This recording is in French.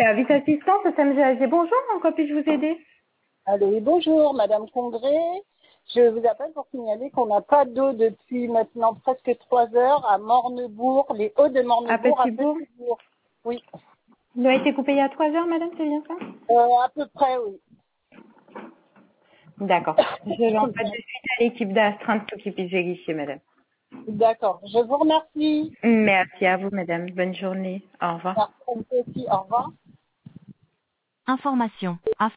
service assistance au SAMGAG. Bonjour, en quoi puis-je vous aider? Allô, oui, bonjour, Madame Congré. Je vous appelle pour signaler qu'on n'a pas d'eau depuis maintenant presque 3 heures à Mornebourg, les Hauts de À Mornebourg, à Petit-Bourg. Petit-Bourg. Oui, Il a été coupé il y a 3 heures, madame, c'est bien ça? à peu près, oui. D'accord. Je l'envoie de suite à l'équipe d'astreinte pour qu'ils puissent vérifier, madame. D'accord, je vous remercie. Merci à vous, madame. Bonne journée. Au revoir. Merci aussi, au revoir. Information.